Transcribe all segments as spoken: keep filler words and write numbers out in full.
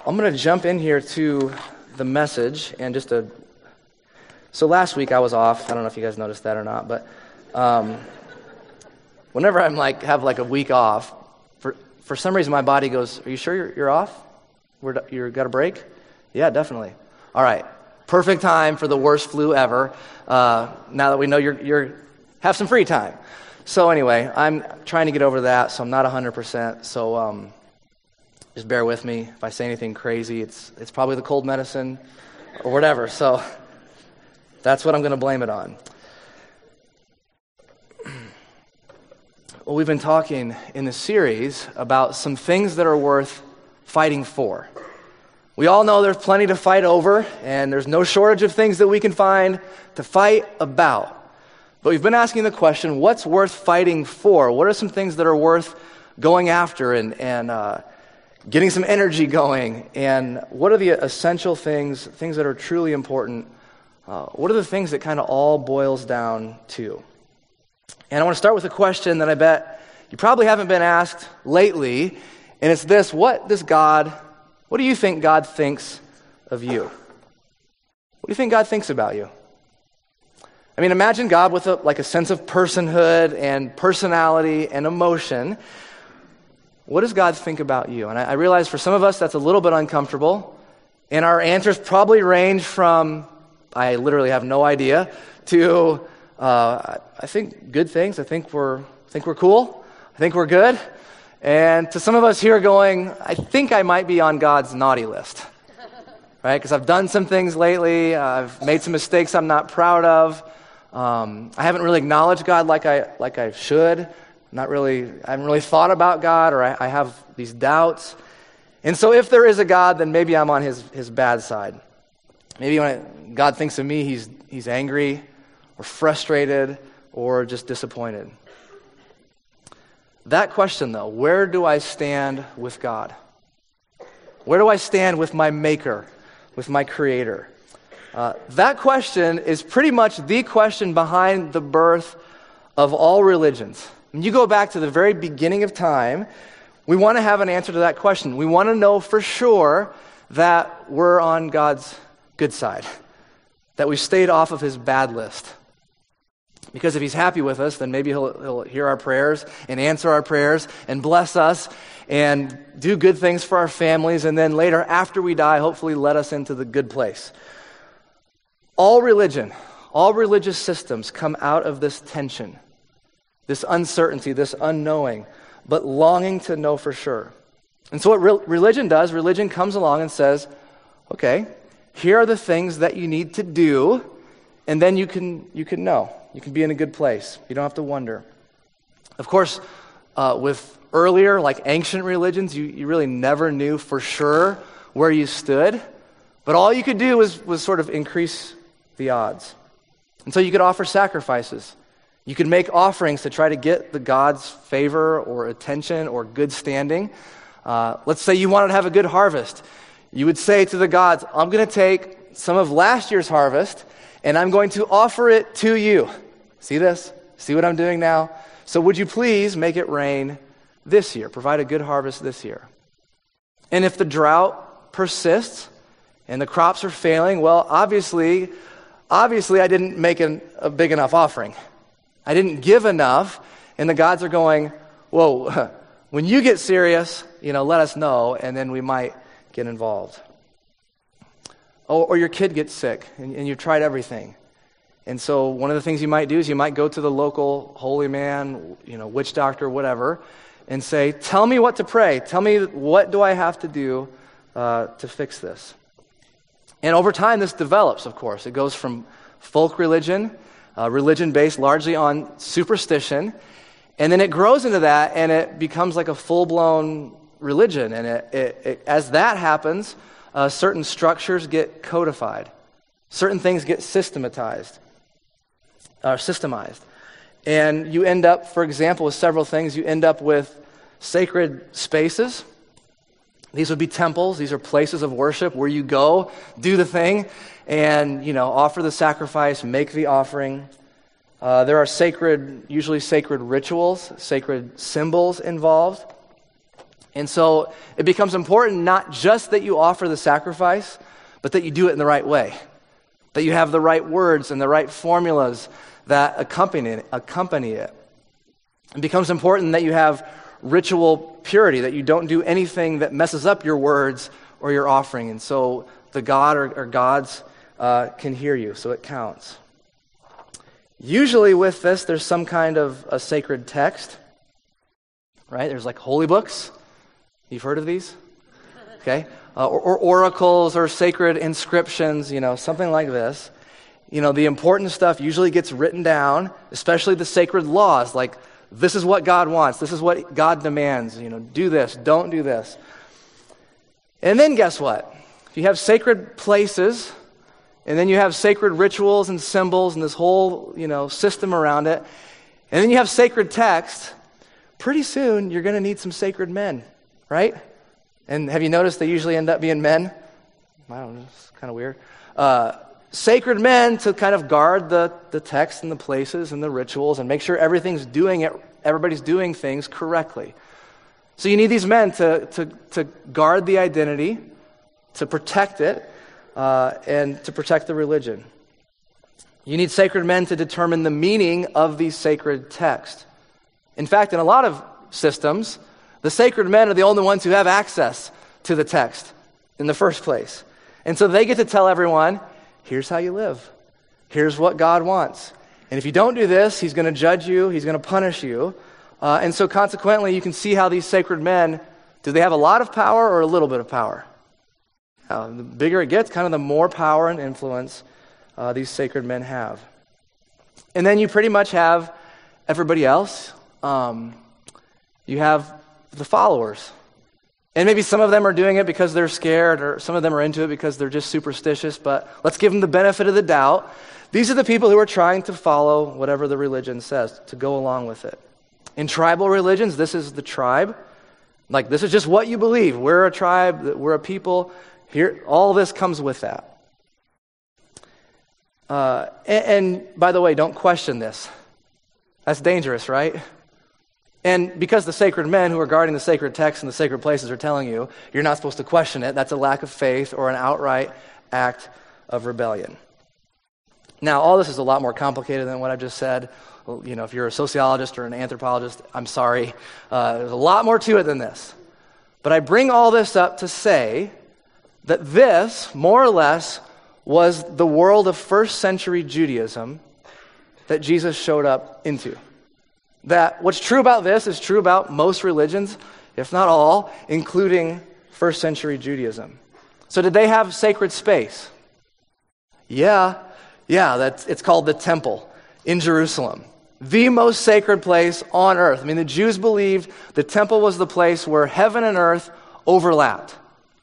I'm going to jump in here to the message and just a. So last week I was off. I don't know if you guys noticed that or not, but um, whenever I'm like have like a week off, for for some reason my body goes, "Are you sure you're, you're off? We're you got a break?" Yeah, definitely. All right, perfect time for the worst flu ever. Uh, now that we know you're you're have some free time. So anyway, I'm trying to get over that, so I'm not one hundred percent. So. Um, Just bear with me. If I say anything crazy, it's it's probably the cold medicine or whatever. So that's what I'm going to blame it on. Well, we've been talking in this series about some things that are worth fighting for. We all know there's plenty to fight over, and there's no shortage of things that we can find to fight about. But we've been asking the question, what's worth fighting for? What are some things that are worth going after and and uh, getting some energy going, and what are the essential things, things that are truly important? Uh, what are the things that kind of all boils down to? And I want to start with a question that I bet you probably haven't been asked lately, and it's this: what does God, what do you think God thinks of you? What do you think God thinks about you? I mean, imagine God with a, like a sense of personhood and personality and emotion. What does God think about you? And I, I realize for some of us that's a little bit uncomfortable, and our answers probably range from, I literally have no idea, to, uh, I think good things. I think we're, I think we're cool. I think we're good. And to some of us here going, I think I might be on God's naughty list, right? Because I've done some things lately. I've made some mistakes I'm not proud of. Um, I haven't really acknowledged God like I like I should. Not really, I haven't really thought about God, or I, I have these doubts. And so if there is a God, then maybe I'm on his, his bad side. Maybe when I, God thinks of me, he's he's angry or frustrated or just disappointed. That question, though, where do I stand with God? Where do I stand with my Maker, with my Creator? Uh, that question is pretty much the question behind the birth of all religions. When you go back to the very beginning of time, we want to have an answer to that question. We want to know for sure that we're on God's good side, that we've stayed off of his bad list. Because if he's happy with us, then maybe he'll, he'll hear our prayers and answer our prayers and bless us and do good things for our families, and then later, after we die, hopefully let us into the good place. All religion, all religious systems come out of this tension, this uncertainty, this unknowing, but longing to know for sure. And so what re- religion does, religion comes along and says, okay, here are the things that you need to do, and then you can you can know. You can be in a good place. You don't have to wonder. Of course, uh, with earlier, like ancient religions, you, you really never knew for sure where you stood, but all you could do was, was sort of increase the odds. And so you could offer sacrifices. You could make offerings to try to get the God's favor or attention or good standing. Uh, let's say you wanted to have a good harvest. You would say to the gods, I'm going to take some of last year's harvest and I'm going to offer it to you. See this? See what I'm doing now? So would you please make it rain this year? Provide a good harvest this year. And if the drought persists and the crops are failing, well, obviously, obviously I didn't make an, a big enough offering. I didn't give enough, and the gods are going, whoa, when you get serious, you know, let us know, and then we might get involved. Or, or your kid gets sick, and, and you've tried everything. And so one of the things you might do is you might go to the local holy man, you know, witch doctor, whatever, and say, tell me what to pray. Tell me what do I have to do uh, to fix this. And over time, this develops, of course. It goes from folk religion, Uh, religion based largely on superstition, and then it grows into that, and it becomes like a full-blown religion. And it, it, it, as that happens, uh, certain structures get codified, certain things get systematized, or systemized, and you end up, for example, with several things. You end up with sacred spaces. These would be temples. These are places of worship where you go, do the thing, and, you know, offer the sacrifice, make the offering. Uh, there are sacred, usually sacred rituals, sacred symbols involved. And so it becomes important not just that you offer the sacrifice, but that you do it in the right way, that you have the right words and the right formulas that accompany it. Accompany it. It becomes important that you have ritual purity, that you don't do anything that messes up your words or your offering. And so the God or, or gods uh, can hear you, so it counts. Usually with this, there's some kind of a sacred text, right? There's like holy books. You've heard of these? Okay. Uh, or, or oracles or sacred inscriptions, you know, something like this. You know, the important stuff usually gets written down, especially the sacred laws, like this is what God wants, this is what God demands, you know, do this, don't do this. And then guess what? If you have sacred places, and then you have sacred rituals and symbols and this whole, you know, system around it, and then you have sacred text, pretty soon you're going to need some sacred men, right? And have you noticed they usually end up being men? I don't know, it's kind of weird. Uh, sacred men to kind of guard the, the text and the places and the rituals and make sure everything's doing it, everybody's doing things correctly. So you need these men to, to, to guard the identity, to protect it, uh, and to protect the religion. You need sacred men to determine the meaning of these sacred texts. In fact, in a lot of systems, the sacred men are the only ones who have access to the text in the first place. And so they get to tell everyone, here's how you live. Here's what God wants. And if you don't do this, he's going to judge you. He's going to punish you. Uh, and so consequently, you can see how these sacred men, do they have a lot of power or a little bit of power? Uh, the bigger it gets, kind of the more power and influence uh, these sacred men have. And then you pretty much have everybody else. Um, you have the followers. And maybe some of them are doing it because they're scared, or some of them are into it because they're just superstitious, but let's give them the benefit of the doubt. These are the people who are trying to follow whatever the religion says, to go along with it. In tribal religions, this is the tribe. Like, this is just what you believe. We're a tribe, we're a people. Here, all this comes with that. Uh, and, and by the way, don't question this. That's dangerous, right? And because the sacred men who are guarding the sacred texts and the sacred places are telling you, you're not supposed to question it, that's a lack of faith or an outright act of rebellion. Now, all this is a lot more complicated than what I just said. Well, you know, if you're a sociologist or an anthropologist, I'm sorry. Uh, there's a lot more to it than this. But I bring all this up to say that this, more or less, was the world of first century Judaism that Jesus showed up into. That what's true about this is true about most religions, if not all, including first century Judaism. So did they have sacred space? Yeah, yeah, that's, it's called the temple in Jerusalem. The most sacred place on earth. I mean, the Jews believed the temple was the place where heaven and earth overlapped.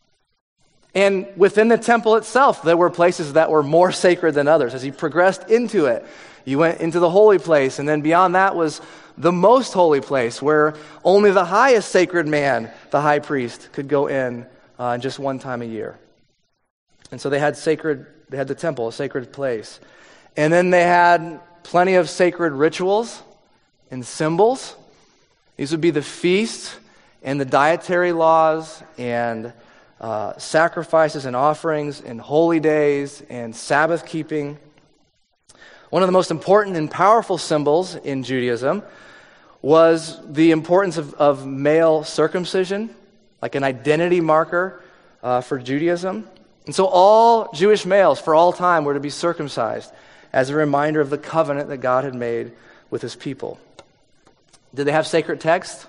And within the temple itself, there were places that were more sacred than others. As you progressed into it, you went into the holy place, and then beyond that was the most holy place, where only the highest sacred man, the high priest, could go in uh, just one time a year. And so they had sacred, they had the temple, a sacred place. And then they had plenty of sacred rituals and symbols. These would be the feasts and the dietary laws and uh, sacrifices and offerings and holy days and Sabbath keeping. One of the most important and powerful symbols in Judaism was the importance of, of male circumcision, like an identity marker uh, for Judaism. And so all Jewish males for all time were to be circumcised as a reminder of the covenant that God had made with his people. Did they have sacred text?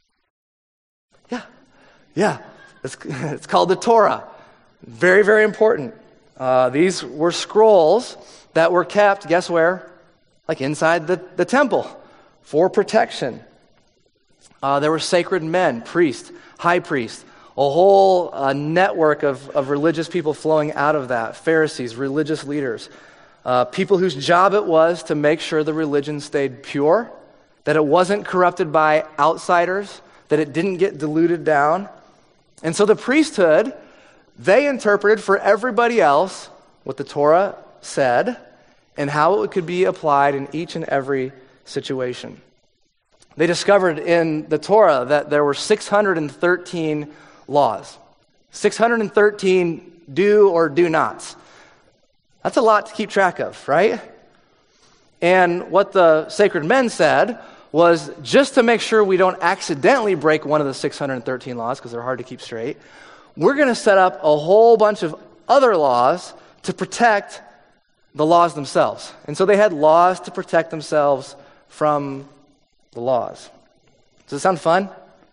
Yeah, yeah. It's, it's called the Torah. Very, very important. Uh, these were scrolls that were kept, guess where? Like inside the, the temple for protection. Uh, there were sacred men, priest, high priest, a whole uh, network of, of religious people flowing out of that. Pharisees, religious leaders, uh, people whose job it was to make sure the religion stayed pure, that it wasn't corrupted by outsiders, that it didn't get diluted down. And so the priesthood, they interpreted for everybody else what the Torah said and how it could be applied in each and every situation. They discovered in the Torah that there were six hundred thirteen laws. six hundred thirteen do or do nots. That's a lot to keep track of, right? And what the sacred men said was, just to make sure we don't accidentally break one of the six hundred thirteen laws, because they're hard to keep straight, we're going to set up a whole bunch of other laws to protect the laws themselves. And so they had laws to protect themselves from the laws. Does it sound fun?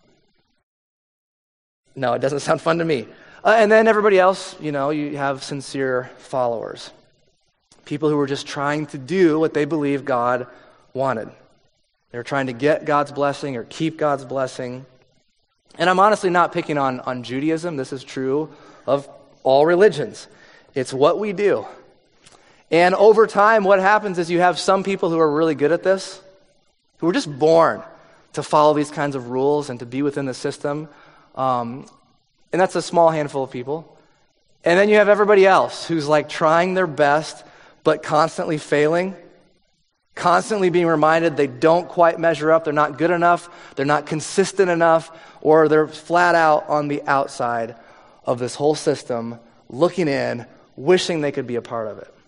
No, it doesn't sound fun to me. Uh, and then everybody else, you know, you have sincere followers. People who were just trying to do what they believe God wanted. They were trying to get God's blessing or keep God's blessing. And I'm honestly not picking on, on Judaism. This is true of all religions. It's what we do. And over time, what happens is you have some people who are really good at this, who were just born to follow these kinds of rules and to be within the system. Um, and that's a small handful of people. And then you have everybody else who's like trying their best, but constantly failing, constantly being reminded they don't quite measure up, they're not good enough, they're not consistent enough, or they're flat out on the outside of this whole system, looking in, wishing they could be a part of it.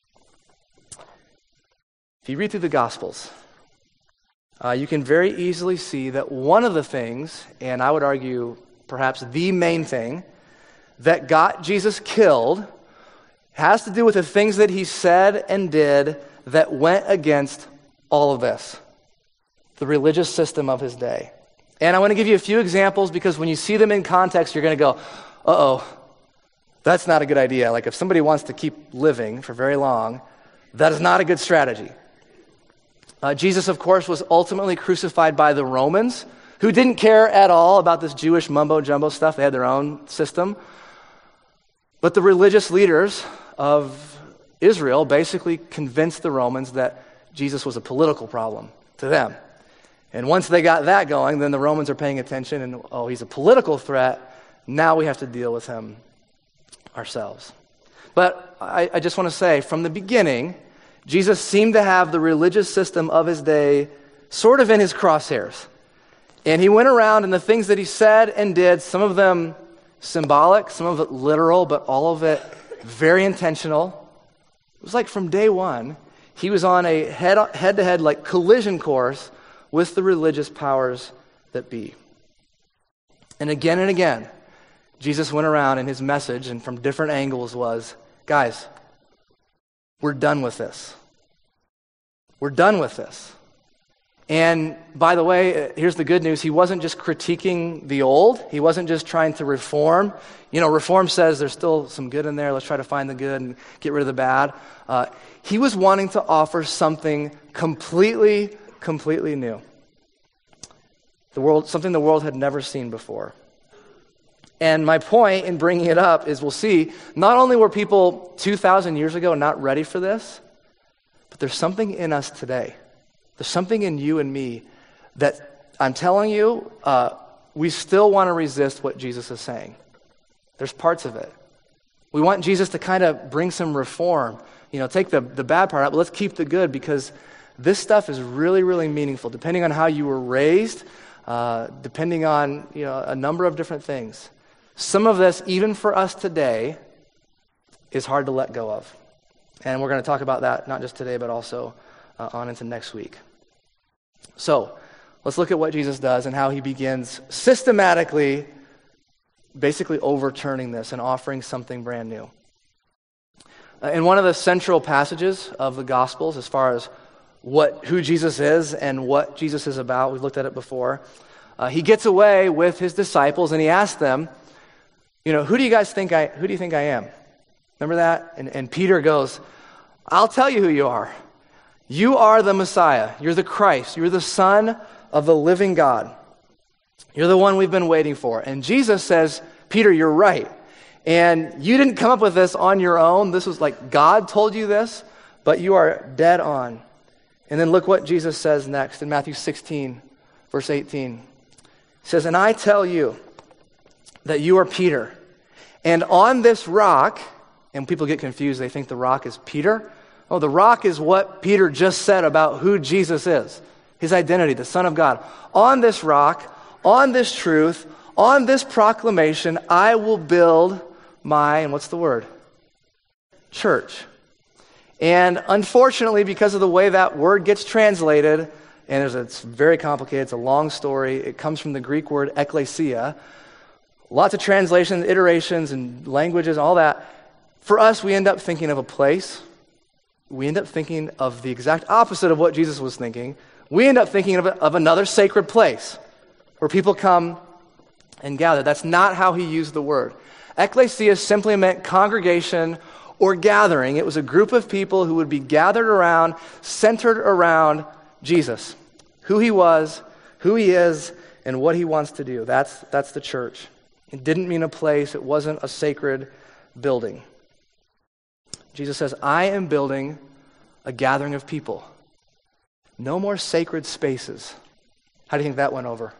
If you read through the Gospels, uh, you can very easily see that one of the things, and I would argue perhaps the main thing, that got Jesus killed has to do with the things that he said and did that went against all of this, the religious system of his day. And I want to give you a few examples because when you see them in context, you're going to go, uh-oh, that's not a good idea. Like if somebody wants to keep living for very long, that is not a good strategy. Uh, Jesus, of course, was ultimately crucified by the Romans, who didn't care at all about this Jewish mumbo-jumbo stuff. They had their own system. But the religious leaders of Israel basically convinced the Romans that Jesus was a political problem to them. And once they got that going, then the Romans are paying attention and, oh, he's a political threat. Now we have to deal with him ourselves. But I, I just want to say, from the beginning, Jesus seemed to have the religious system of his day sort of in his crosshairs. And he went around, and the things that he said and did, some of them symbolic, some of it literal, but all of it very intentional. It was like from day one, he was on a head, head-to-head like collision course with the religious powers that be. And again and again, Jesus went around, and his message, and from different angles, was, guys, we're done with this. We're done with this. And by the way, here's the good news. He wasn't just critiquing the old. He wasn't just trying to reform. You know, reform says there's still some good in there. Let's try to find the good and get rid of the bad. Uh, he was wanting to offer something completely, completely new. The world, something the world had never seen before. And my point in bringing it up is we'll see, not only were people two thousand years ago not ready for this, but there's something in us today. There's something in you and me that I'm telling you, uh, we still want to resist what Jesus is saying. There's parts of it. We want Jesus to kind of bring some reform. You know, take the, the bad part out, but let's keep the good, because this stuff is really, really meaningful, depending on how you were raised, uh, depending on, you know, a number of different things. Some of this, even for us today, is hard to let go of. And we're going to talk about that not just today, but also uh, on into next week. So, let's look at what Jesus does and how he begins systematically, basically overturning this and offering something brand new. Uh, in one of the central passages of the Gospels, as far as what who Jesus is and what Jesus is about, we've looked at it before, uh, he gets away with his disciples and he asks them, you know, who do you guys think I, who do you think I am? Remember that? And, and Peter goes, I'll tell you who you are. You are the Messiah. You're the Christ. You're the Son of the living God. You're the one we've been waiting for. And Jesus says, Peter, you're right. And you didn't come up with this on your own. This was like God told you this, but you are dead on. And then look what Jesus says next in Matthew sixteen, verse eighteen. He says, and I tell you that you are Peter, and on this rock, and people get confused, they think the rock is Peter. Oh, the rock is what Peter just said about who Jesus is. his identity, the Son of God. On this rock, on this truth, on this proclamation, I will build my, and what's the word? Church. And unfortunately, because of the way that word gets translated, and there's a, it's very complicated, it's a long story, it comes from the Greek word ekklesia. Lots of translations, iterations, and languages, all that. For us, we end up thinking of a place. We end up thinking of the exact opposite of what Jesus was thinking. We end up thinking of, a, of another sacred place where people come and gather. That's not how he used the word. Ekklesia simply meant congregation or gathering. It was a group of people who would be gathered around, centered around Jesus, who he was, who he is, and what he wants to do. That's, that's the church. It didn't mean a place. It wasn't a sacred building. Jesus says, I am building a gathering of people. No more sacred spaces. How do you think that went over?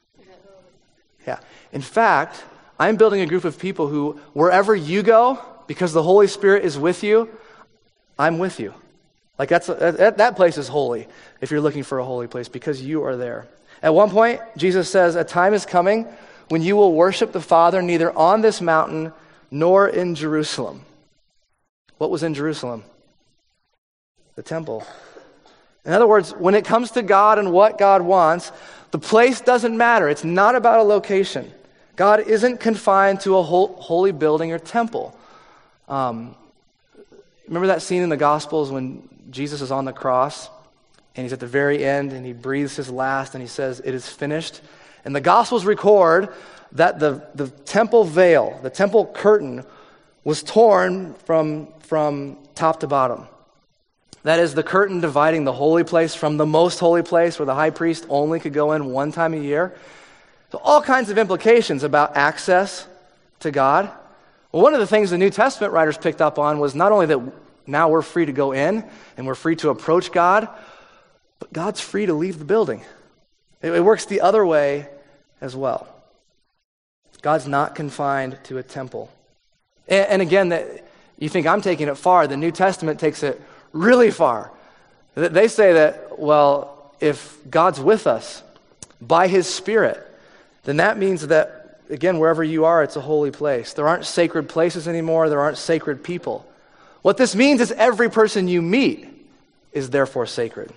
Yeah. In fact, I'm building a group of people who, wherever you go, because the Holy Spirit is with you, I'm with you. Like that's that, that place is holy if you're looking for a holy place because you are there. At one point, Jesus says, a time is coming when you will worship the Father neither on this mountain nor in Jerusalem. What was in Jerusalem? The temple. In other words, when it comes to God and what God wants, the place doesn't matter. It's not about a location. God isn't confined to a holy building or temple. Um, remember that scene in the Gospels when Jesus is on the cross and he's at the very end and he breathes his last and he says, it is finished. And the Gospels record that the, the temple veil, the temple curtain, was torn from, from top to bottom. That is the curtain dividing the holy place from the most holy place where the high priest only could go in one time a year. So all kinds of implications about access to God. Well, one of the things the New Testament writers picked up on was not only that now we're free to go in and we're free to approach God, but God's free to leave the building. It, it works the other way as well. God's not confined to a temple. And, and again, that you think I'm taking it far. The New Testament takes it really far. They say that, well, if God's with us by his Spirit, then that means that, again, wherever you are, it's a holy place. There aren't sacred places anymore. There aren't sacred people. What this means is every person you meet is therefore sacred.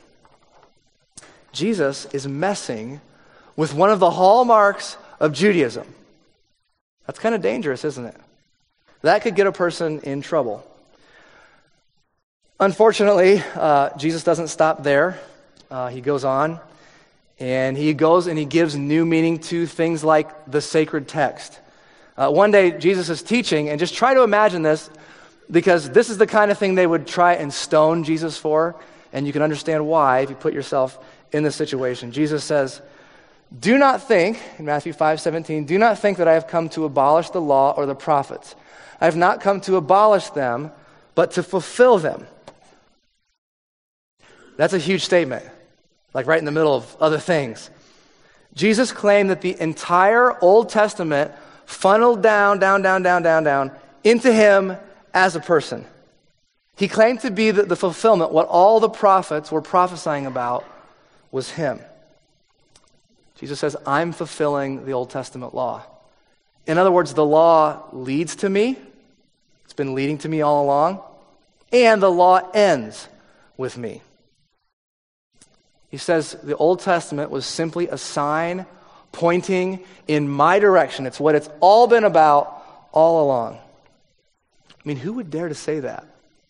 Jesus is messing with one of the hallmarks of Judaism. That's kind of dangerous, isn't it? That could get a person in trouble. Unfortunately, uh, Jesus doesn't stop there. Uh, he goes on, and he goes and he gives new meaning to things like the sacred text. Uh, one day, Jesus is teaching, and just try to imagine this, because this is the kind of thing they would try and stone Jesus for, and you can understand why if you put yourself in this situation. Jesus says, do not think, in Matthew five seventeen, do not think that I have come to abolish the law or the prophets. I have not come to abolish them, but to fulfill them. That's a huge statement, like right in the middle of other things. Jesus claimed that the entire Old Testament funneled down, down, down, down, down, down into him as a person. He claimed to be the, the fulfillment. What all the prophets were prophesying about was him. Jesus says, I'm fulfilling the Old Testament law. In other words, the law leads to me. It's been leading to me all along. And the law ends with me. He says the Old Testament was simply a sign pointing in my direction. It's what it's all been about all along. I mean, who would dare to say that?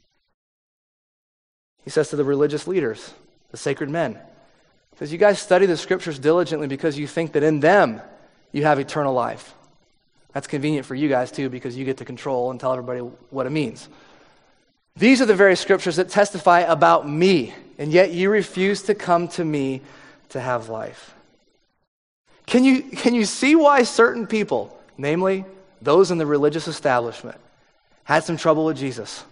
He says to the religious leaders, the sacred men, he says, you guys study the scriptures diligently because you think that in them you have eternal life. That's convenient for you guys too because you get to control and tell everybody what it means. These are the very scriptures that testify about me, and yet you refuse to come to me to have life. Can you, can you see why certain people, namely those in the religious establishment, had some trouble with Jesus?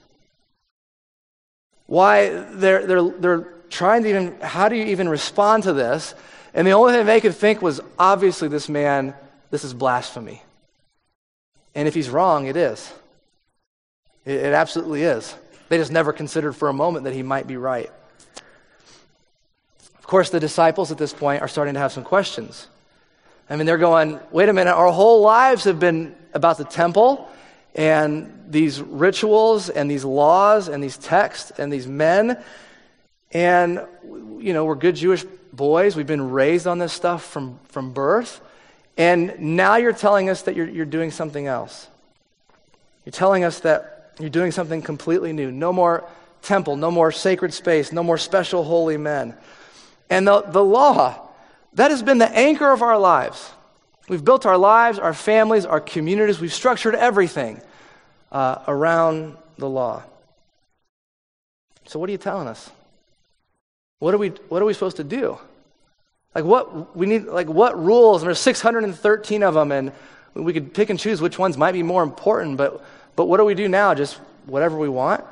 Why they're, they're, they're trying to even, how do you even respond to this? And the only thing they could think was, obviously this man, this is blasphemy. And if he's wrong, it is. It, it absolutely is. They just never considered for a moment that he might be right. Of course, the disciples at this point are starting to have some questions. I mean, they're going, wait a minute, our whole lives have been about the temple and these rituals and these laws and these texts and these men. And, you know, we're good Jewish boys. We've been raised on this stuff from, from birth. And now you're telling us that you're, you're doing something else. You're telling us that you're doing something completely new. No more temple, no more sacred space, no more special holy men. And the, the law, that has been the anchor of our lives. We've built our lives, our families, our communities. We've structured everything uh, around the law. So what are you telling us? What are we what are we supposed to do? Like what we need like what rules, and there's six hundred thirteen of them, and we could pick and choose which ones might be more important, but but what do we do now? Just whatever we want?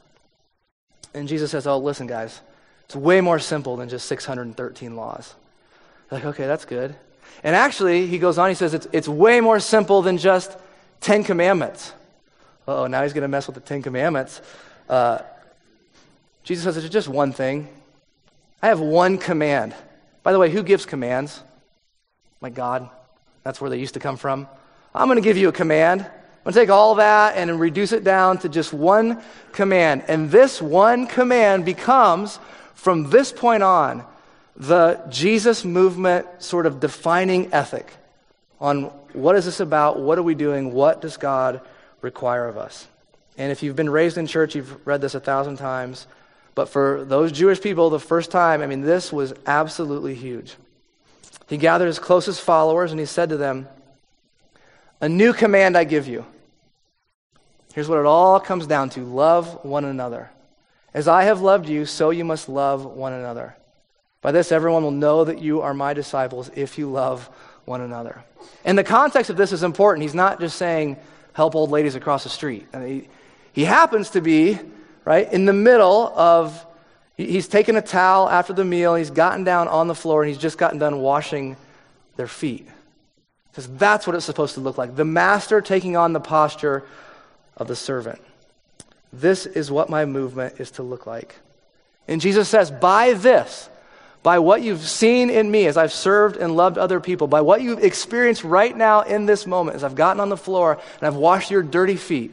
And Jesus says, "Oh, listen guys. It's way more simple than just six hundred thirteen laws." Like, okay, that's good. And actually, he goes on, he says it's it's way more simple than just Ten Commandments. Uh-oh, now he's going to mess with the Ten Commandments. Uh, Jesus says it's just one thing. I have one command. By the way, who gives commands? My God. That's where they used to come from. I'm going to give you a command. I'm going to take all that and reduce it down to just one command. And this one command becomes, from this point on, the Jesus movement sort of defining ethic on what is this about, what are we doing, what does God require of us. And if you've been raised in church, you've read this a thousand times. But for those Jewish people, the first time, I mean, this was absolutely huge. He gathered his closest followers and he said to them, "A new command I give you. Here's what it all comes down to. Love one another. As I have loved you, so you must love one another. By this, everyone will know that you are my disciples if you love one another." And the context of this is important. He's not just saying, help old ladies across the street. And he, he happens to be, right, in the middle of, he, he's taken a towel after the meal, he's gotten down on the floor, and he's just gotten done washing their feet. Because that's what it's supposed to look like. The master taking on the posture of the servant. This is what my movement is to look like. And Jesus says, by this, by what you've seen in me as I've served and loved other people, by what you've experienced right now in this moment as I've gotten on the floor and I've washed your dirty feet,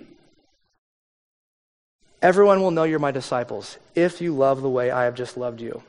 everyone will know you're my disciples if you love the way I have just loved you.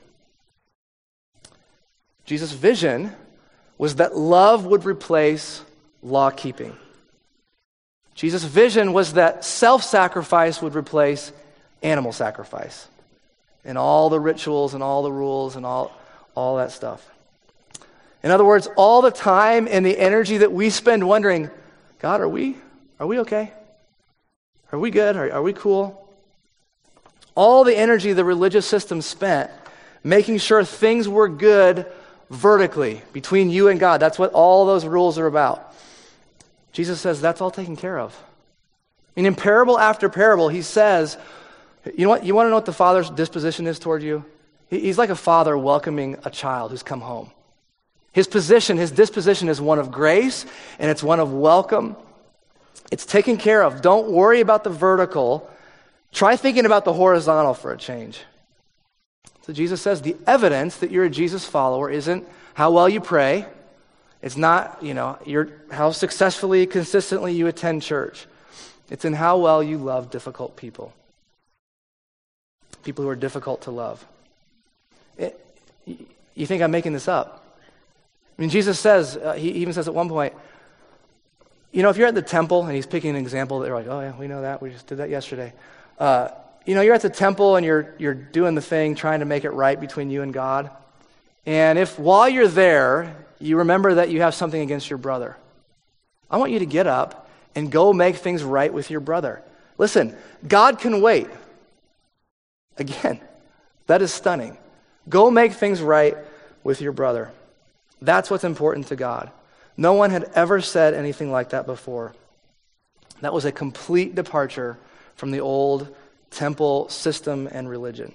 Jesus' vision was that love would replace law-keeping. Jesus' vision was that self-sacrifice would replace animal sacrifice. And all the rituals and all the rules and all, all that stuff. In other words, all the time and the energy that we spend wondering, God, are we, are we okay? Are we good? Are, are we cool? All the energy the religious system spent making sure things were good vertically between you and God. That's what all those rules are about. Jesus says that's all taken care of. I mean, in parable after parable, he says, you know what? You want to know what the Father's disposition is toward you? He's like a father welcoming a child who's come home. His position, his disposition is one of grace, and it's one of welcome. It's taken care of. Don't worry about the vertical. Try thinking about the horizontal for a change. So Jesus says the evidence that you're a Jesus follower isn't how well you pray. It's not, you know, your, how successfully, consistently you attend church. It's in how well you love difficult people. People who are difficult to love. It, you think I'm making this up? I mean, Jesus says, uh, he even says at one point, you know, if you're at the temple, and he's picking an example, they're like, oh yeah, we know that, we just did that yesterday. Uh, you know, you're at the temple and you're you're doing the thing, trying to make it right between you and God. And if while you're there, you remember that you have something against your brother, I want you to get up and go make things right with your brother. Listen, God can wait. Again, that is stunning. Go make things right with your brother. That's what's important to God. No one had ever said anything like that before. That was a complete departure from the old temple system and religion.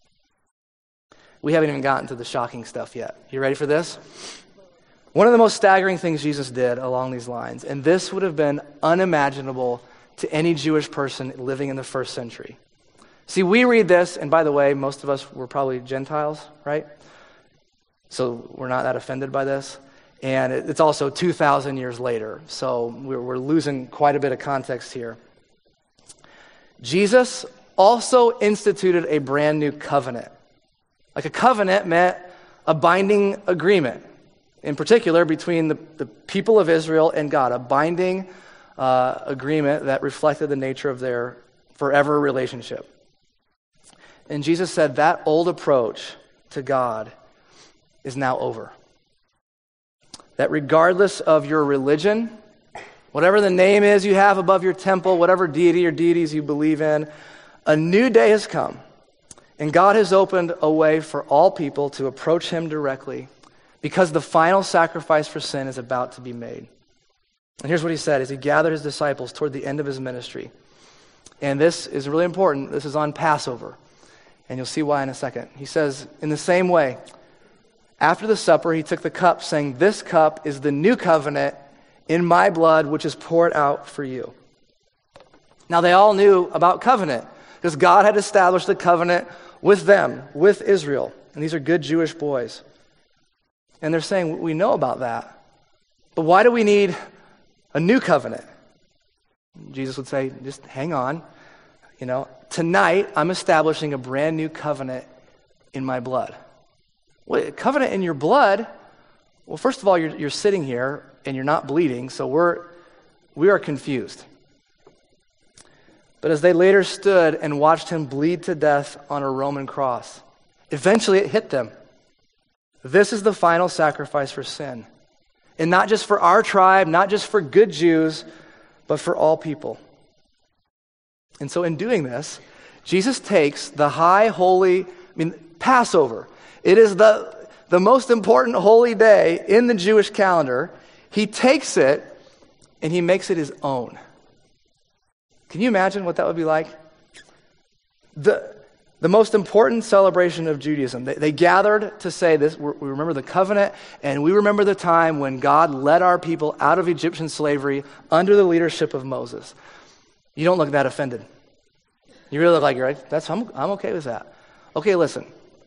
We haven't even gotten to the shocking stuff yet. You ready for this? One of the most staggering things Jesus did along these lines, and this would have been unimaginable to any Jewish person living in the first century. See, we read this, and by the way, most of us were probably Gentiles, right? So we're not that offended by this. And it's also two thousand years later, so we're, we're losing quite a bit of context here. Jesus also instituted a brand new covenant. Like a covenant meant a binding agreement, in particular between the, the people of Israel and God, a binding uh, agreement that reflected the nature of their forever relationship. And Jesus said that old approach to God is now over. That regardless of your religion, whatever the name is you have above your temple, whatever deity or deities you believe in, a new day has come. And God has opened a way for all people to approach him directly because the final sacrifice for sin is about to be made. And here's what he said as he gathered his disciples toward the end of his ministry. And this is really important. This is on Passover. And you'll see why in a second. He says, in the same way, after the supper, he took the cup, saying, "This cup is the new covenant in my blood, which is poured out for you." Now, they all knew about covenant because God had established the covenant with them, with Israel. And these are good Jewish boys. And they're saying, we know about that. But why do we need a new covenant? Jesus would say, just hang on. You know, tonight I'm establishing a brand new covenant in my blood. Wait, covenant in your blood? Well, first of all, you're, you're sitting here and you're not bleeding, so we're we are confused. But as they later stood and watched him bleed to death on a Roman cross, eventually it hit them. This is the final sacrifice for sin. And not just for our tribe, not just for good Jews, but for all people. And so in doing this, Jesus takes the high, holy, I mean, Passover. It is the, the most important holy day in the Jewish calendar. He takes it and he makes it his own. Can you imagine what that would be like? The, the most important celebration of Judaism. They, they gathered to say this, we remember the covenant, and we remember the time when God led our people out of Egyptian slavery under the leadership of Moses. You don't look that offended. You really look like you're right. That's I'm, I'm okay with that. Okay, listen.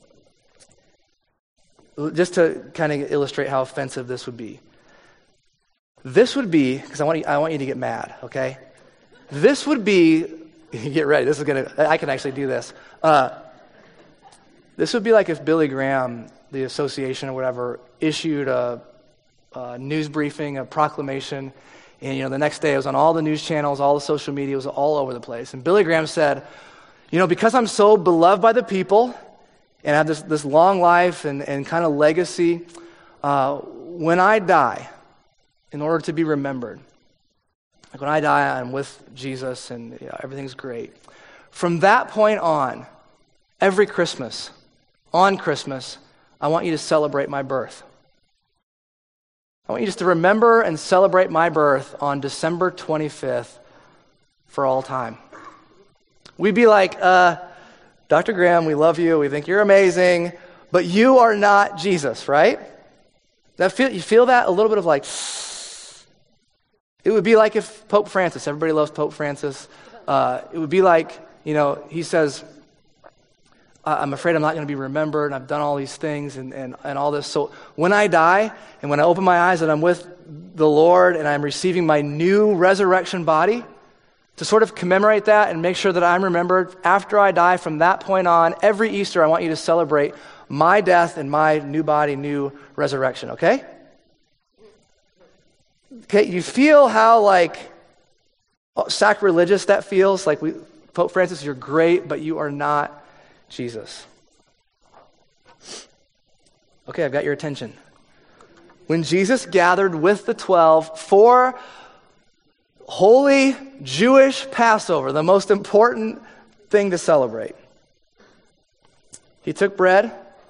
Just to kind of illustrate how offensive this would be. This would be, because I want you, I want you to get mad, okay? This would be, get ready, this is going to, I can actually do this. Uh, this would be like if Billy Graham, the association or whatever, issued a, a news briefing, a proclamation, and you know the next day it was on all the news channels, all the social media, it was all over the place. And Billy Graham said, you know, because I'm so beloved by the people, and I have this, this long life and, and kind of legacy, uh, when I die, in order to be remembered, like when I die, I'm with Jesus and you know, everything's great. From that point on, every Christmas, on Christmas, I want you to celebrate my birth. I want you just to remember and celebrate my birth on December twenty-fifth for all time. We'd be like, uh, Doctor Graham, we love you, we think you're amazing, but you are not Jesus, right? That feel, you feel that? A little bit of like, it would be like if Pope Francis, everybody loves Pope Francis, uh, it would be like, you know, he says, I'm afraid I'm not going to be remembered, I've done all these things and, and, and all this. So when I die, and when I open my eyes and I'm with the Lord and I'm receiving my new resurrection body, to sort of commemorate that and make sure that I'm remembered after I die, from that point on, every Easter I want you to celebrate my death and my new body, new resurrection, okay? Okay, you feel how like sacrilegious that feels? Like we, Pope Francis, you're great, but you are not Jesus. Okay, I've got your attention. When Jesus gathered with the twelve for holy Jewish Passover, the most important thing to celebrate, he took bread,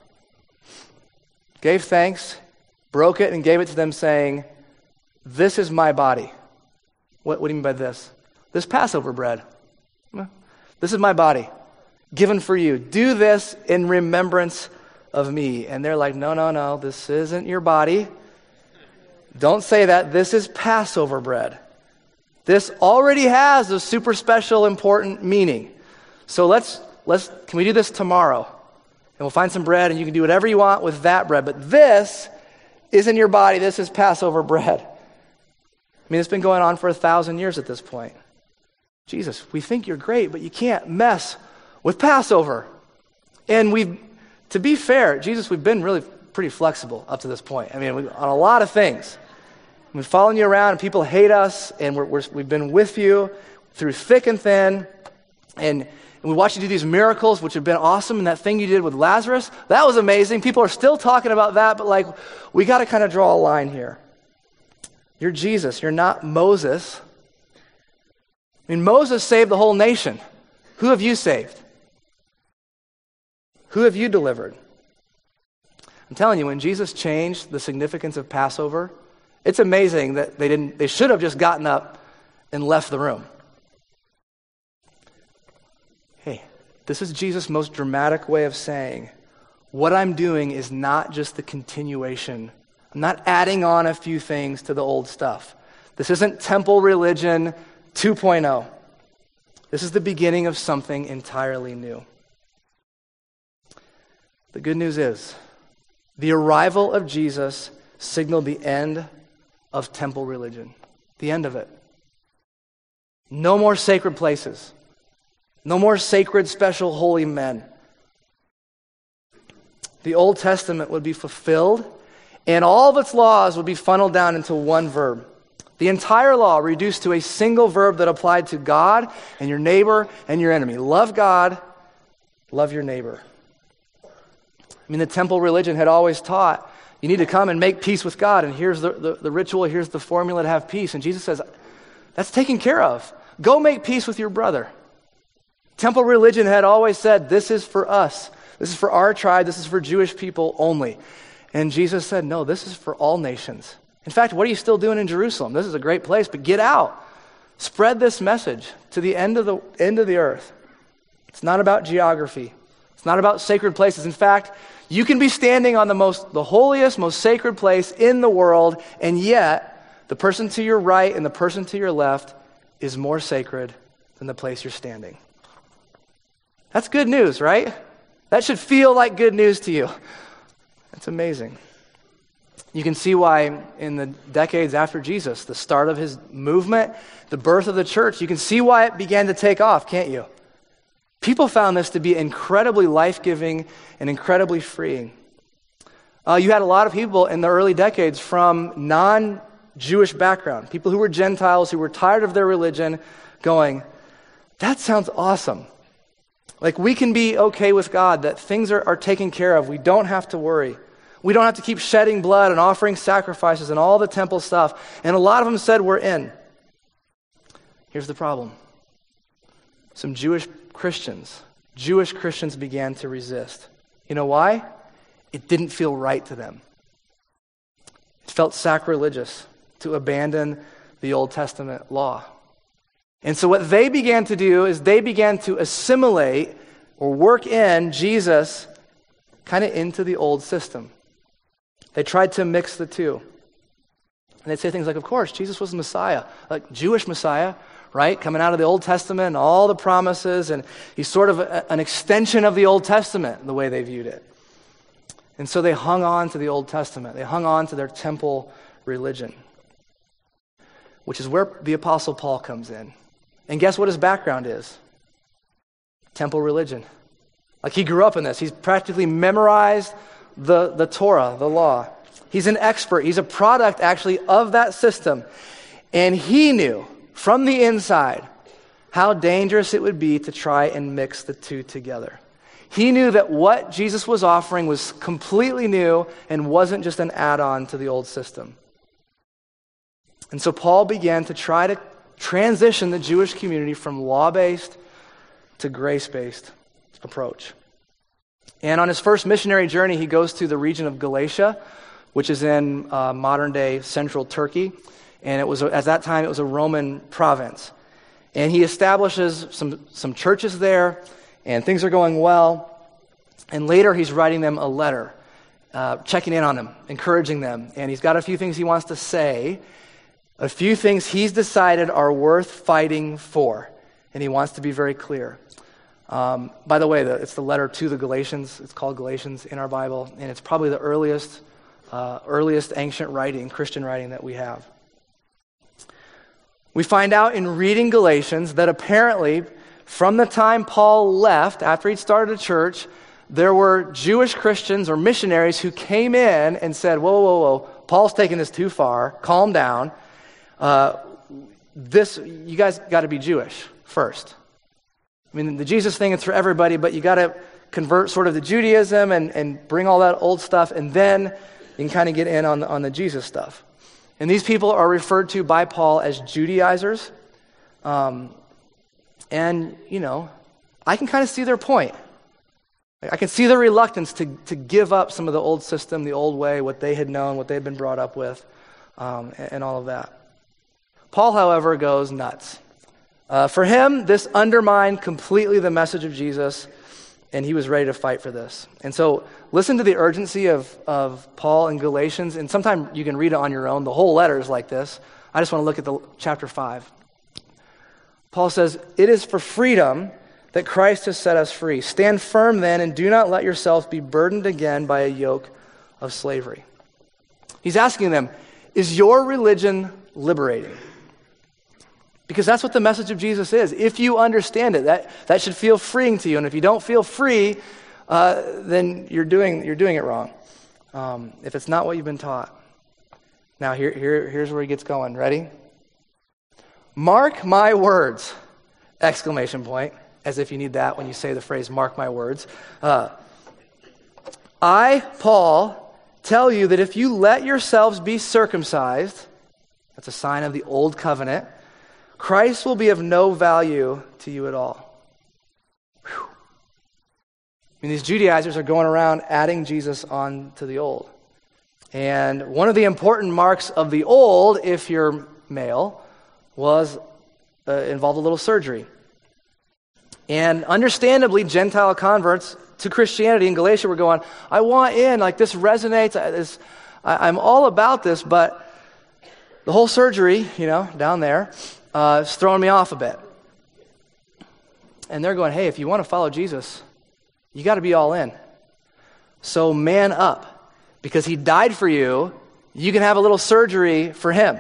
gave thanks, broke it, and gave it to them, saying, "This is my body." What, what do you mean by this? This Passover bread. This is my body, given for you. Do this in remembrance of me. And they're like, no, no, no, this isn't your body. Don't say that. This is Passover bread. This already has a super special, important meaning. So let's, let's, can we do this tomorrow? And we'll find some bread, and you can do whatever you want with that bread. But this isn't your body. This is Passover bread. I mean, it's been going on for a thousand years at this point. Jesus, we think you're great, but you can't mess with Passover. And we've, to be fair, Jesus, we've been really pretty flexible up to this point. I mean, we, on a lot of things. We've been following you around, and people hate us, and we're, we're, we've been with you through thick and thin. And, and we watched you do these miracles, which have been awesome. And that thing you did with Lazarus, that was amazing. People are still talking about that, but like, we got to kind of draw a line here. You're Jesus. You're not Moses. I mean, Moses saved the whole nation. Who have you saved? Who have you delivered? I'm telling you, when Jesus changed the significance of Passover, it's amazing that they didn't, they should have just gotten up and left the room. Hey, this is Jesus' most dramatic way of saying, what I'm doing is not just the continuation. I'm not adding on a few things to the old stuff. This isn't temple religion two point oh. This is the beginning of something entirely new. The good news is, the arrival of Jesus signaled the end of temple religion. The end of it. No more sacred places. No more sacred, special, holy men. The Old Testament would be fulfilled, and all of its laws would be funneled down into one verb. The entire law reduced to a single verb that applied to God and your neighbor and your enemy. Love God, love your neighbor. I mean, the temple religion had always taught, you need to come and make peace with God, and here's the, the, the ritual, here's the formula to have peace. And Jesus says, that's taken care of. Go make peace with your brother. Temple religion had always said, this is for us. This is for our tribe. This is for Jewish people only. And Jesus said, no, this is for all nations. In fact, what are you still doing in Jerusalem? This is a great place, but get out. Spread this message to the end of the end of the earth. It's not about geography. It's not about sacred places. In fact, you can be standing on the most, the holiest, most sacred place in the world, and yet the person to your right and the person to your left is more sacred than the place you're standing. That's good news, right? That should feel like good news to you. It's amazing. You can see why in the decades after Jesus, the start of his movement, the birth of the church, you can see why it began to take off, can't you? People found this to be incredibly life-giving and incredibly freeing. Uh, you had a lot of people in the early decades from non-Jewish background, people who were Gentiles, who were tired of their religion, going, that sounds awesome. Like, we can be okay with God, that things are, are taken care of. We don't have to worry. We don't have to keep shedding blood and offering sacrifices and all the temple stuff. And a lot of them said, we're in. Here's the problem. Some Jewish Christians, Jewish Christians began to resist. You know why? It didn't feel right to them. It felt sacrilegious to abandon the Old Testament law. And so what they began to do is they began to assimilate or work in Jesus kind of into the old system. They tried to mix the two. And they'd say things like, of course, Jesus was the Messiah, like Jewish Messiah, right? Coming out of the Old Testament and all the promises, and he's sort of a, an extension of the Old Testament, the way they viewed it. And so they hung on to the Old Testament. They hung on to their temple religion, which is where the Apostle Paul comes in. And guess what his background is? Temple religion. Like, he grew up in this. He's practically memorized the, the Torah, the law. He's an expert. He's a product, actually, of that system. And he knew from the inside how dangerous it would be to try and mix the two together. He knew that what Jesus was offering was completely new and wasn't just an add-on to the old system. And so Paul began to try to transition the Jewish community from law-based to grace-based approach. And on his first missionary journey, he goes to the region of Galatia, which is in uh, modern-day central Turkey. And it was, at that time, it was a Roman province. And he establishes some, some churches there, and things are going well. And later, he's writing them a letter, uh, checking in on them, encouraging them. And he's got a few things he wants to say, a few things he's decided are worth fighting for. And he wants to be very clear. Um, by the way, the, it's the letter to the Galatians. It's called Galatians in our Bible, and it's probably the earliest, uh, earliest ancient writing, Christian writing that we have. We find out in reading Galatians that apparently from the time Paul left, after he'd started a church, there were Jewish Christians or missionaries who came in and said, whoa, whoa, whoa, Paul's taking this too far, calm down. Uh, this, you guys got to be Jewish first. I mean, the Jesus thing is for everybody, but you got to convert sort of to Judaism and, and bring all that old stuff, and then you can kind of get in on the, on the Jesus stuff. And these people are referred to by Paul as Judaizers. Um, and, you know, I can kind of see their point. I can see their reluctance to, to give up some of the old system, the old way, what they had known, what they had been brought up with, um, and, and all of that. Paul, however, goes nuts. Uh, for him, this undermined completely the message of Jesus, and he was ready to fight for this. And so listen to the urgency of, of Paul in Galatians, and sometime you can read it on your own. The whole letter is like this. I just want to look at the chapter five. Paul says, "It is for freedom that Christ has set us free. Stand firm then, and do not let yourselves be burdened again by a yoke of slavery." He's asking them, is your religion liberating? Because that's what the message of Jesus is. If you understand it, that, that should feel freeing to you. And if you don't feel free, uh, then you're doing you're doing it wrong. Um, if it's not what you've been taught. Now here, here here's where he gets going. Ready? "Mark my words!" Exclamation point. As if you need that when you say the phrase, "mark my words." Uh, "I, Paul, tell you that if you let yourselves be circumcised," that's a sign of the old covenant, "Christ will be of no value to you at all." Whew. I mean, these Judaizers are going around adding Jesus on to the old. And one of the important marks of the old, if you're male, was uh, involved a little surgery. And understandably, Gentile converts to Christianity in Galatia were going, I want in, like this resonates, this, I, I'm all about this, but the whole surgery, you know, down there, uh, is throwing me off a bit. And they're going, hey, if you want to follow Jesus, you got to be all in. So man up, because he died for you, you can have a little surgery for him.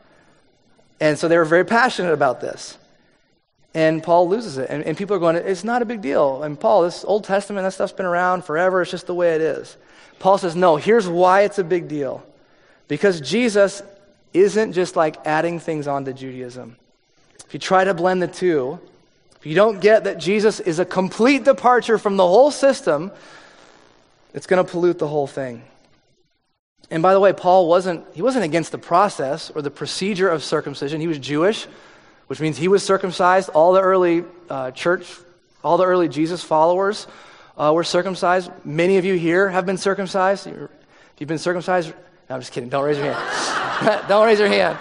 And so they were very passionate about this. And Paul loses it. And, and people are going, it's not a big deal. And Paul, this Old Testament, that stuff's been around forever. It's just the way it is. Paul says, no, here's why it's a big deal. Because Jesus isn't just like adding things onto Judaism. If you try to blend the two, if you don't get that Jesus is a complete departure from the whole system, it's going to pollute the whole thing. And by the way, Paul wasn't, he wasn't against the process or the procedure of circumcision. He was Jewish, which means he was circumcised. All the early uh, church, all the early Jesus followers uh, were circumcised. Many of you here have been circumcised. If you've been circumcised, no, I'm just kidding. Don't raise your hand. Don't raise your hand.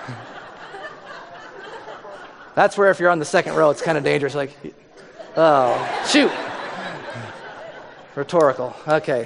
That's where if you're on the second row, it's kind of dangerous. Like, oh, shoot. Rhetorical. Okay.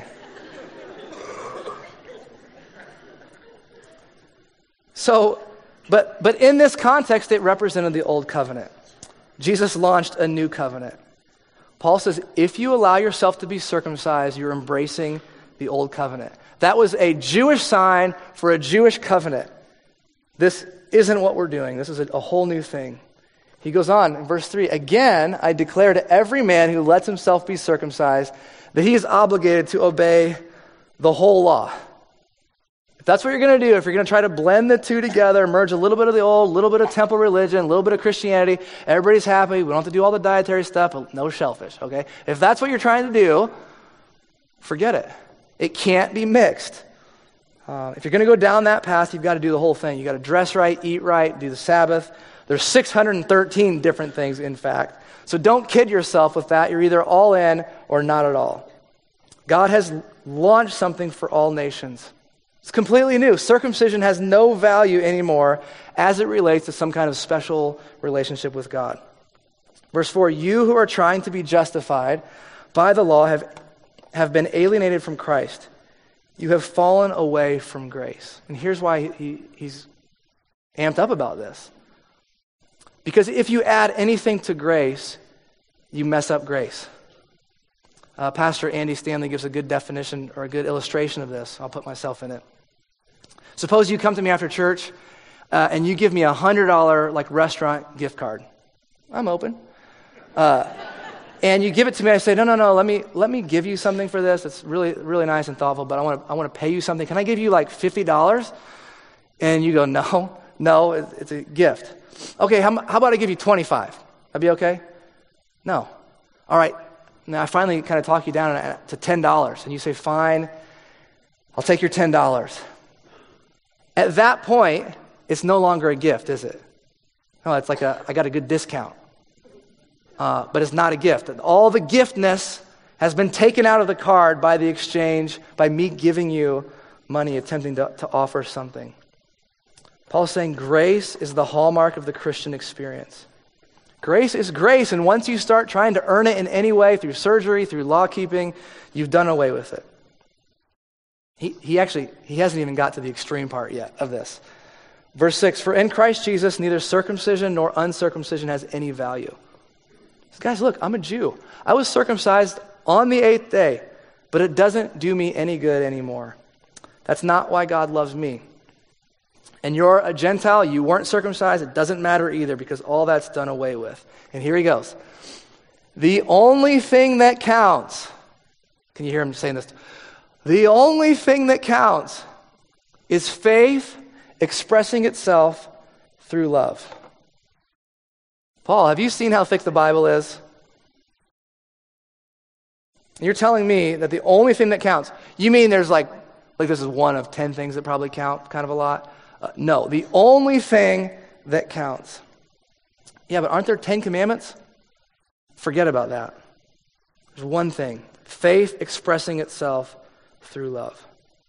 So, but but in this context, it represented the old covenant. Jesus launched a new covenant. Paul says, if you allow yourself to be circumcised, you're embracing the old covenant. That was a Jewish sign for a Jewish covenant. This isn't what we're doing. This is a, a whole new thing. He goes on in verse three, again, I declare to every man who lets himself be circumcised that he is obligated to obey the whole law. If that's what you're going to do, if you're going to try to blend the two together, merge a little bit of the old, a little bit of temple religion, a little bit of Christianity, everybody's happy, we don't have to do all the dietary stuff, but no shellfish, okay? If that's what you're trying to do, forget it. It can't be mixed. Uh, if you're going to go down that path, you've got to do the whole thing. You've got to dress right, eat right, do the Sabbath. There's six hundred thirteen different things, in fact. So don't kid yourself with that. You're either all in or not at all. God has launched something for all nations. It's completely new. Circumcision has no value anymore as it relates to some kind of special relationship with God. Verse four, you who are trying to be justified by the law have, have been alienated from Christ. You have fallen away from grace. And here's why he, he's amped up about this. Because if you add anything to grace, you mess up grace. Uh, Pastor Andy Stanley gives a good definition or a good illustration of this. I'll put myself in it. Suppose you come to me after church uh, and you give me a one hundred dollars like restaurant gift card. I'm open. Uh, and you give it to me. I say, no, no, no, let me let me give you something for this. It's really, really nice and thoughtful, but I want to I want to pay you something. Can I give you like fifty dollars? And you go, no, no, it, it's a gift. Okay, how, how about I give you twenty-five? That'd be okay? No. All right. Now I finally kind of talk you down to ten dollars, and you say, fine, I'll take your ten dollars. At that point, it's no longer a gift, is it? No, it's like a, I got a good discount. Uh, but it's not a gift. All the giftness has been taken out of the card by the exchange, by me giving you money, attempting to, to offer something. Paul's saying grace is the hallmark of the Christian experience. Grace is grace, and once you start trying to earn it in any way, through surgery, through law keeping, you've done away with it. He, he actually, he hasn't even got to the extreme part yet of this. Verse six, for in Christ Jesus, neither circumcision nor uncircumcision has any value. Guys, look, I'm a Jew. I was circumcised on the eighth day, but it doesn't do me any good anymore. That's not why God loves me. And you're a Gentile, you weren't circumcised, it doesn't matter either because all that's done away with. And here he goes. The only thing that counts, can you hear him saying this? The only thing that counts is faith expressing itself through love. Paul, have you seen how thick the Bible is? You're telling me that the only thing that counts, you mean there's like, like this is one of ten things that probably count, kind of a lot? Uh, no, the only thing that counts. Yeah, but aren't there ten commandments? Forget about that. There's one thing, faith expressing itself through love.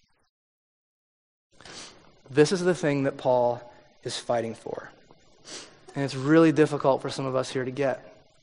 This is the thing that Paul is fighting for. And it's really difficult for some of us here to get.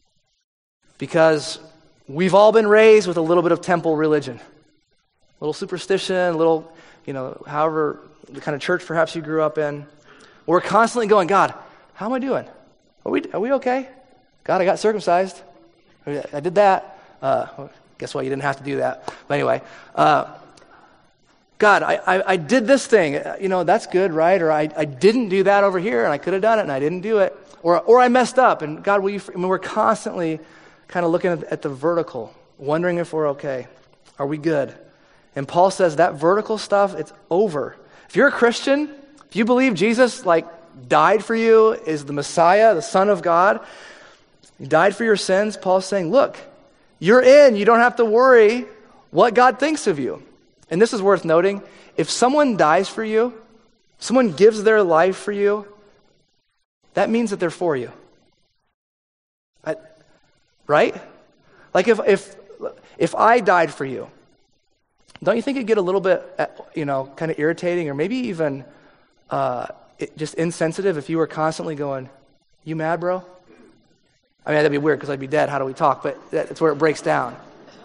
Because we've all been raised with a little bit of temple religion. A little superstition, a little, you know, however, the kind of church perhaps you grew up in. We're constantly going, God, how am I doing? Are we, are we okay? God, I got circumcised. I did that. Uh, well, guess what? You didn't have to do that. But anyway, uh, God, I, I, I did this thing. You know, that's good, right? Or I, I didn't do that over here, and I could have done it, and I didn't do it. Or or I messed up, and God, will you... I mean, we're constantly kind of looking at, at the vertical, wondering if we're okay. Are we good? And Paul says that vertical stuff, it's over. If you're a Christian, if you believe Jesus, like, died for you, is the Messiah, the Son of God, he died for your sins, Paul's saying, look, you're in. You don't have to worry what God thinks of you. And this is worth noting. If someone dies for you, someone gives their life for you, that means that they're for you. I, right? Like if if if I died for you, don't you think it'd get a little bit, you know, kind of irritating or maybe even uh, it, just insensitive if you were constantly going, you mad, bro? I mean, that'd be weird because I'd be dead. How do we talk? But that's where it breaks down.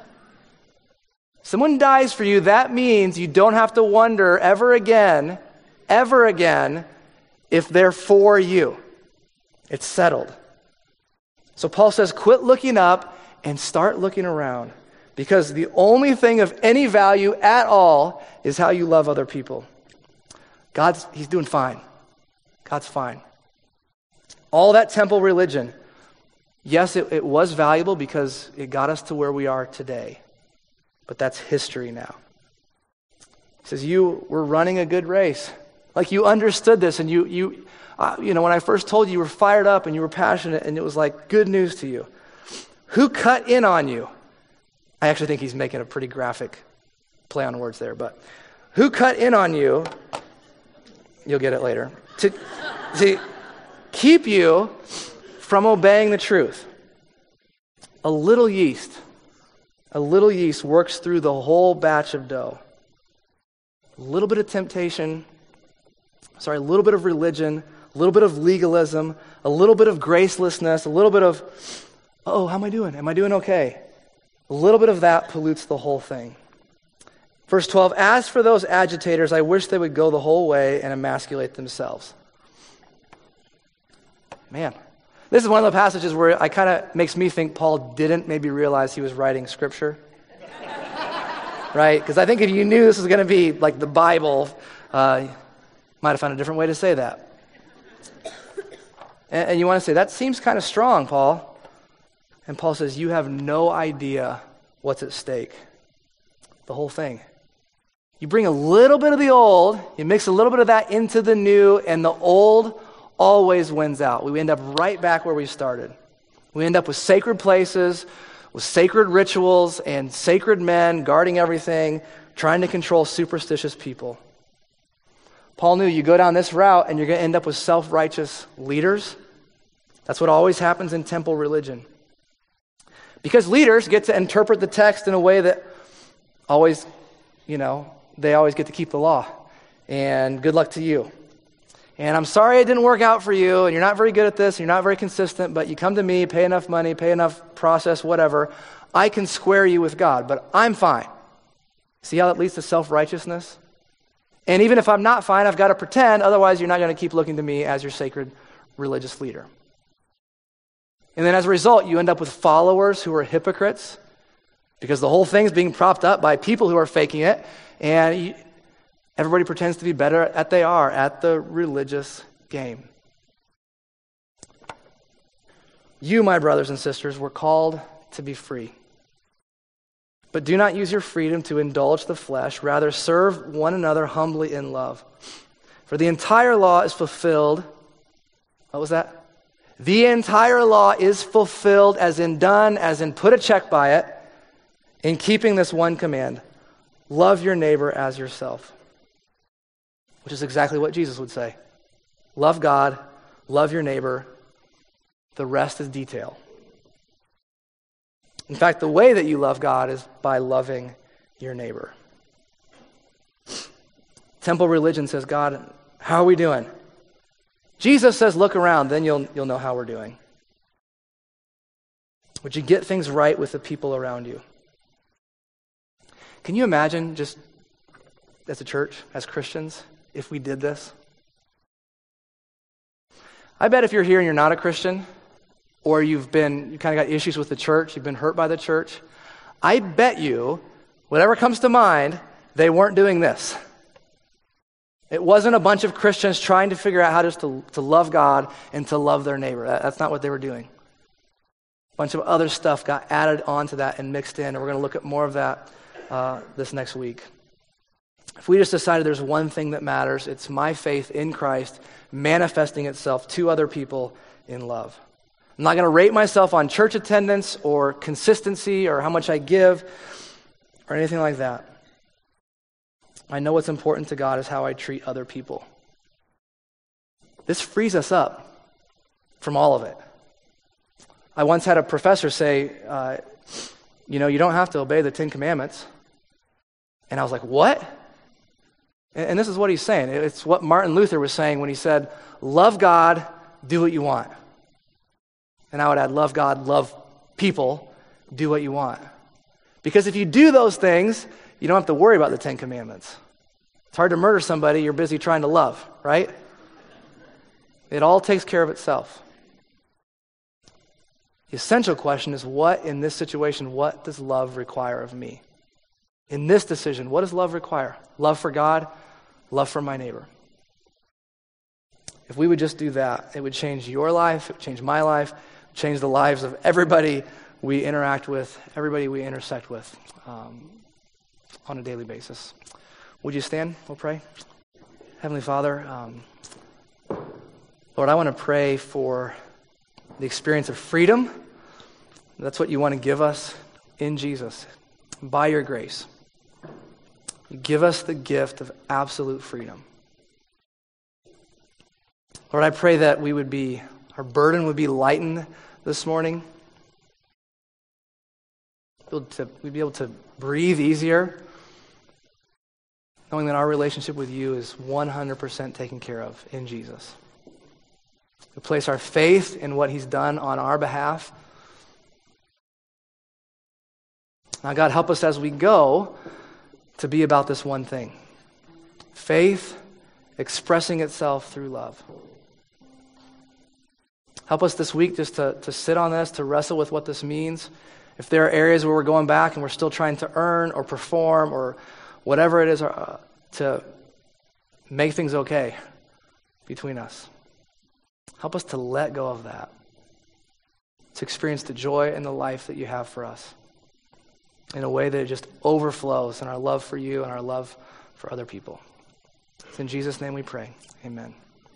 Someone dies for you, that means you don't have to wonder ever again, ever again, if they're for you. It's settled. So Paul says, quit looking up and start looking around. Because the only thing of any value at all is how you love other people. God's, he's doing fine. God's fine. All that temple religion, yes, it, it was valuable because it got us to where we are today. But that's history now. He says, you were running a good race. Like you understood this and you, you, uh, you know, when I first told you, you were fired up and you were passionate and it was like good news to you. Who cut in on you? I actually think he's making a pretty graphic play on words there, but who cut in on you? You'll get it later. To, to keep you from obeying the truth. A little yeast. A little yeast works through the whole batch of dough. A little bit of temptation, sorry, a little bit of religion, a little bit of legalism, a little bit of gracelessness, a little bit of, oh, how am I doing? Am I doing okay? A little bit of that pollutes the whole thing. Verse twelve, as for those agitators, I wish they would go the whole way and emasculate themselves. Man, This is one of the passages where I kind of makes me think Paul didn't maybe realize he was writing scripture. Right? Because I think if you knew this was going to be like the Bible, uh, you might have found a different way to say that. And, and you want to say, that seems kind of strong, Paul. And Paul says, you have no idea what's at stake. The whole thing. You bring a little bit of the old, you mix a little bit of that into the new, and the old always wins out. We end up right back where we started. We end up with sacred places, with sacred rituals, and sacred men guarding everything, trying to control superstitious people. Paul knew you go down this route and you're going to end up with self-righteous leaders. That's what always happens in temple religion. Because leaders get to interpret the text in a way that always, you know, they always get to keep the law. And good luck to you. And I'm sorry it didn't work out for you, and you're not very good at this, and you're not very consistent, but you come to me, pay enough money, pay enough process, whatever, I can square you with God, but I'm fine. See how that leads to self-righteousness? And even if I'm not fine, I've got to pretend, otherwise you're not going to keep looking to me as your sacred religious leader. And then as a result, you end up with followers who are hypocrites, because the whole thing's being propped up by people who are faking it, and you, everybody pretends to be better at they are at the religious game. You, my brothers and sisters, were called to be free. But do not use your freedom to indulge the flesh. Rather, serve one another humbly in love. For the entire law is fulfilled. What was that? The entire law is fulfilled, as in done, as in put a check by it, in keeping this one command. Love your neighbor as yourself. Which is exactly what Jesus would say. Love God, love your neighbor. The rest is detail. In fact, the way that you love God is by loving your neighbor. Temple religion says, God, how are we doing? Jesus says, look around, then you'll, you'll know how we're doing. Would you get things right with the people around you? Can you imagine, just as a church, as Christians, if we did this? I bet if you're here and you're not a Christian, or you've been, you kind of got issues with the church, you've been hurt by the church, I bet you, whatever comes to mind, they weren't doing this. It wasn't a bunch of Christians trying to figure out how just to, to love God and to love their neighbor. That, that's not what they were doing. A bunch of other stuff got added onto that and mixed in, and we're going to look at more of that uh, this next week. If we just decided there's one thing that matters, it's my faith in Christ manifesting itself to other people in love. I'm not going to rate myself on church attendance or consistency or how much I give or anything like that. I know what's important to God is how I treat other people. This frees us up from all of it. I once had a professor say, uh, you know, you don't have to obey the Ten Commandments. And I was like, what? And, and this is what he's saying. It's what Martin Luther was saying when he said, love God, do what you want. And I would add, love God, love people, do what you want. Because if you do those things, you don't have to worry about the Ten Commandments. It's hard to murder somebody you're busy trying to love, right? It all takes care of itself. The essential question is, what in this situation, what does love require of me? In this decision, what does love require? Love for God, love for my neighbor. If we would just do that, it would change your life, it would change my life, change the lives of everybody we interact with, everybody we intersect with um, on a daily basis. Would you stand? We'll pray. Heavenly Father, um, Lord, I want to pray for the experience of freedom. That's what you want to give us in Jesus, by your grace. You give us the gift of absolute freedom. Lord, I pray that we would be, our burden would be lightened this morning. We'd be able to breathe easier, knowing that our relationship with you is one hundred percent taken care of in Jesus. We place our faith in what he's done on our behalf. Now, God, help us as we go to be about this one thing. Faith expressing itself through love. Help us this week just to, to sit on this, to wrestle with what this means. If there are areas where we're going back and we're still trying to earn or perform or whatever it is uh, to make things okay between us, help us to let go of that, to experience the joy and the life that you have for us in a way that it just overflows in our love for you and our love for other people. It's in Jesus' name we pray. Amen.